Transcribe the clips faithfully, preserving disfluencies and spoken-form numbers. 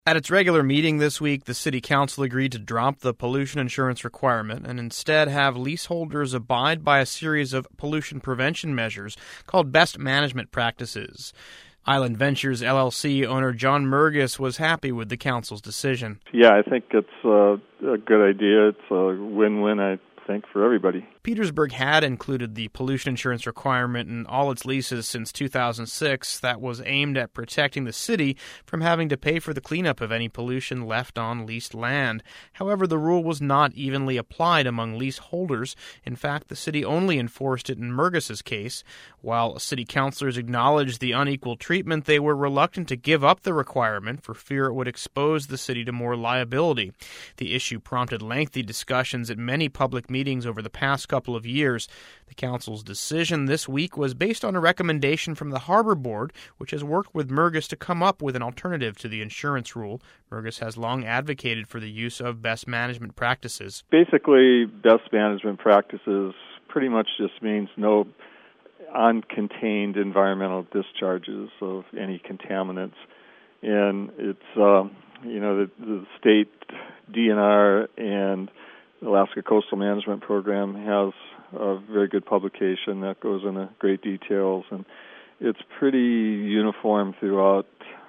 At its regular meeting this week, the City Council agreed to drop the pollution insurance requirement and instead have leaseholders abide by a series of pollution prevention measures called best management practices. Island Ventures L L C owner John Mergus was happy with the council's decision. Yeah, I think it's uh, a good idea. It's a win-win, I think, for everybody. Petersburg had included the pollution insurance requirement in all its leases since two thousand six that was aimed at protecting the city from having to pay for the cleanup of any pollution left on leased land. However, the rule was not evenly applied among leaseholders. In fact, the city only enforced it in Mergus's case. While city councilors acknowledged the unequal treatment, they were reluctant to give up the requirement for fear it would expose the city to more liability. The issue prompted lengthy discussions at many public meetings over the past couple of years. The council's decision this week was based on a recommendation from the Harbor Board, which has worked with Mergus to come up with an alternative to the insurance rule. Mergus has long advocated for the use of best management practices. Basically, best management practices pretty much just means no uncontained environmental discharges of any contaminants. And it's, uh, you know, the, the state D N R and Alaska Coastal Management Program has a very good publication that goes into great details, and it's pretty uniform throughout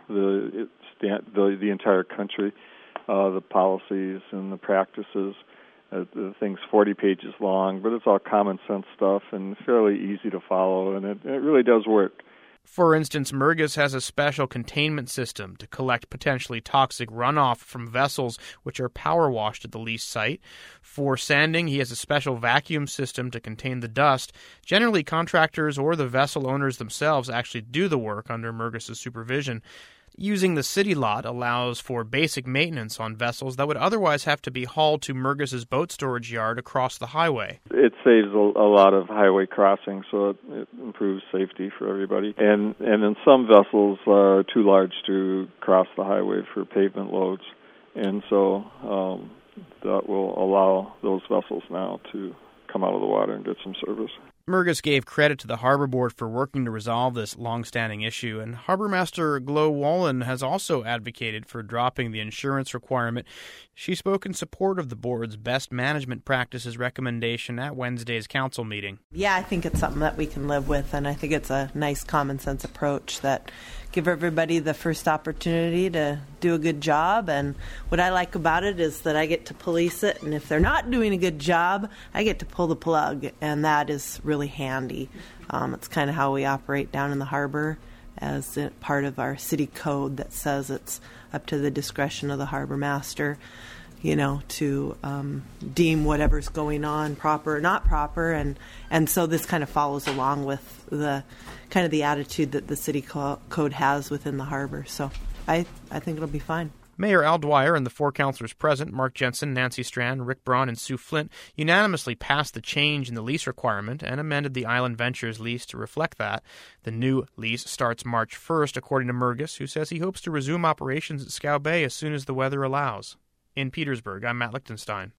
the the, the entire country, uh, the policies and the practices. Uh, the thing's forty pages long, but it's all common sense stuff and fairly easy to follow, and it, it really does work. For instance, Mergus has a special containment system to collect potentially toxic runoff from vessels which are power washed at the lease site. For sanding, he has a special vacuum system to contain the dust. Generally, contractors or the vessel owners themselves actually do the work under Mergus's supervision. Using the city lot allows for basic maintenance on vessels that would otherwise have to be hauled to Mergus's boat storage yard across the highway. It saves a, a lot of highway crossings, so it, it improves safety for everybody. And and then some vessels are too large to cross the highway for pavement loads, and so um, that will allow those vessels now to come out of the water and get some service. Mergus gave credit to the Harbor Board for working to resolve this long-standing issue, and Harbor Master Glo Wallen has also advocated for dropping the insurance requirement. She spoke in support of the board's best management practices recommendation at Wednesday's council meeting. Yeah, I think it's something that we can live with, and I think it's a nice common-sense approach that give everybody the first opportunity to do a good job. And what I like about it is that I get to police it, and if they're not doing a good job, I get to pull the plug, and that is really handy. Um, it's kind of how we operate down in the harbor as a part of our city code that says it's up to the discretion of the harbor master, you know, to um, deem whatever's going on proper or not proper. And, and so this kind of follows along with the kind of the attitude that the city co- code has within the harbor. So I, I think it'll be fine. Mayor Al Dwyer and the four councilors present, Mark Jensen, Nancy Strand, Rick Braun, and Sue Flint, unanimously passed the change in the lease requirement and amended the Island Ventures lease to reflect that. The new lease starts March first, according to Mergus, who says he hopes to resume operations at Scow Bay as soon as the weather allows. In Petersburg, I'm Matt Lichtenstein.